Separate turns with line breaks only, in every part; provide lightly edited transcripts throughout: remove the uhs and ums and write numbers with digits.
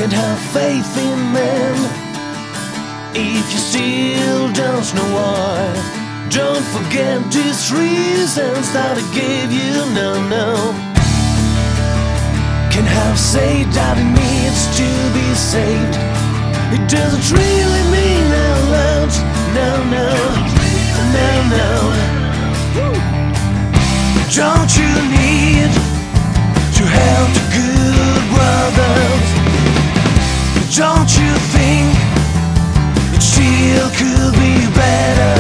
can't have faith in men if you still don't know why. Don't forget these reasons that I gave you. No, no. Can't have say that it needs to be saved. It doesn't really mean out loud. No, no, no, no. Don't you need to help the good brothers? Don't you think it still could be better?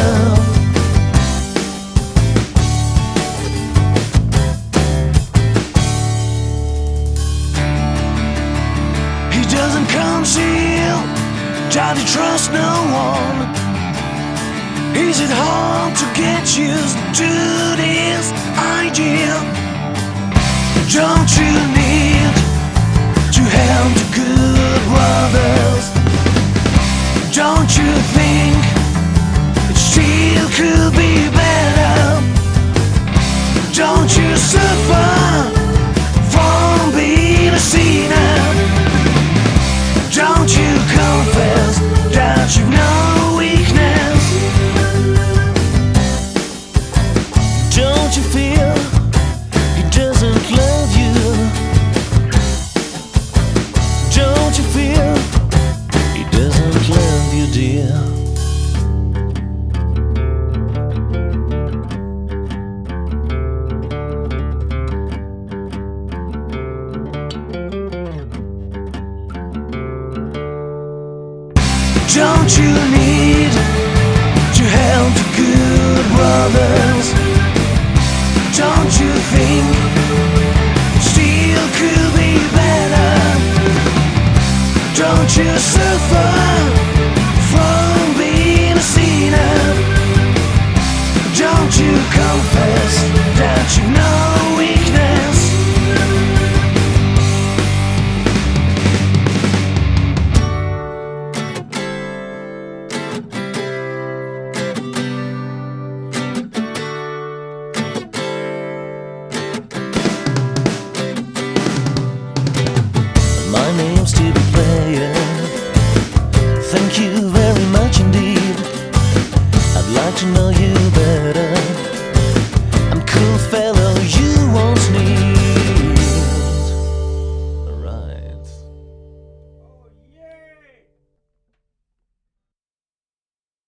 He doesn't conceal that he trusts no one. Is it hard to get used to this idea? Don't you need to help the good brothers? Don't you think it still could be better? Don't you suffer from being a sinner? Don't you confess that you've no weakness? Don't you feel he doesn't love you? Don't you feel he doesn't love you, dear? Don't you need to help the good brothers? Don't you think it still could be better? Don't you suffer from being a sinner? Don't you confess that you've no weakness? My name's TB Player. Thank you very much indeed. I'd like to know you better. I'm cool fellow you won't need.